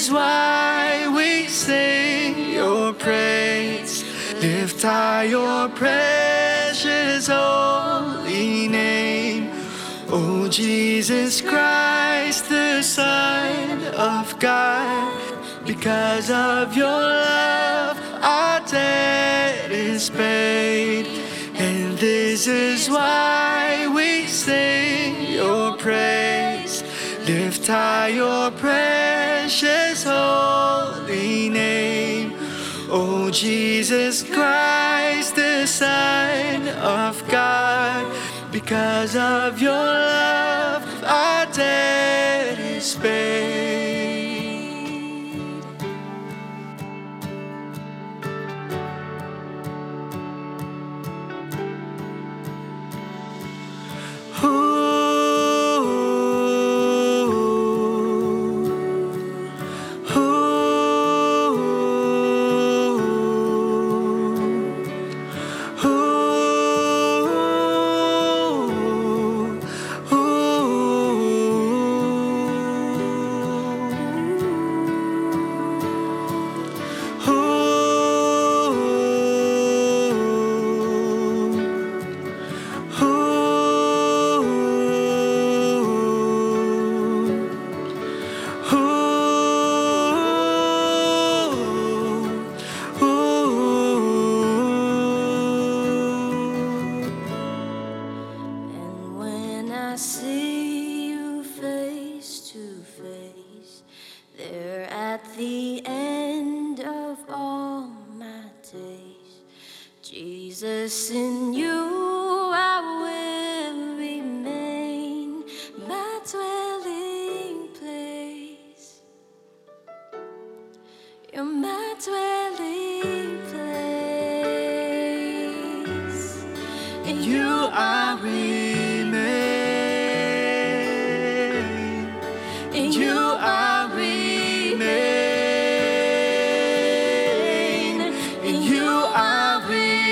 is why we sing your praise. Lift high your precious holy name. Oh, Jesus Christ, the Son of God. Because of your love, our debt is paid. And this is why we sing your praise. Lift high your precious holy name. Oh, Jesus Christ, the Son of God. Because of your love, our debt is paid. See you face to face, there at the end of all my days. Jesus, in you I will remain, my dwelling place. You're my dwelling place. In you I remain. In you I remain. In you I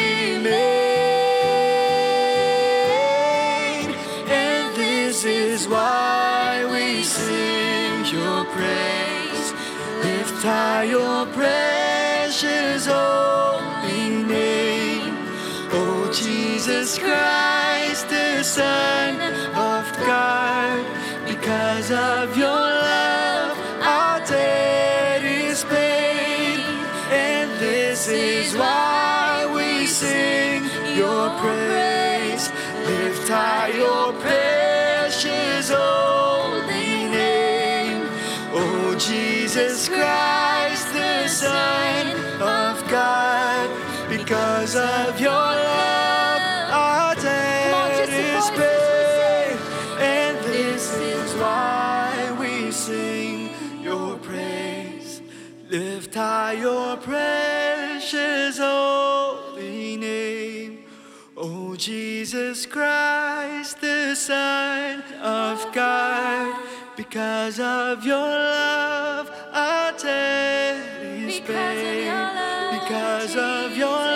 remain. And this is why we sing your praise. Lift high your precious holy name. Oh, Jesus Christ, the Son of God. Because of your love, our debt is paid. And this is why we sing your praise. Lift high your precious holy name. Oh, Jesus Christ, the Son of God. Because of your love, our debt is paid. And this is why we sing your praise. Lift high your precious holy name. Oh, Jesus Christ, the Son of God. Because of your love, our debt is paid. Because of your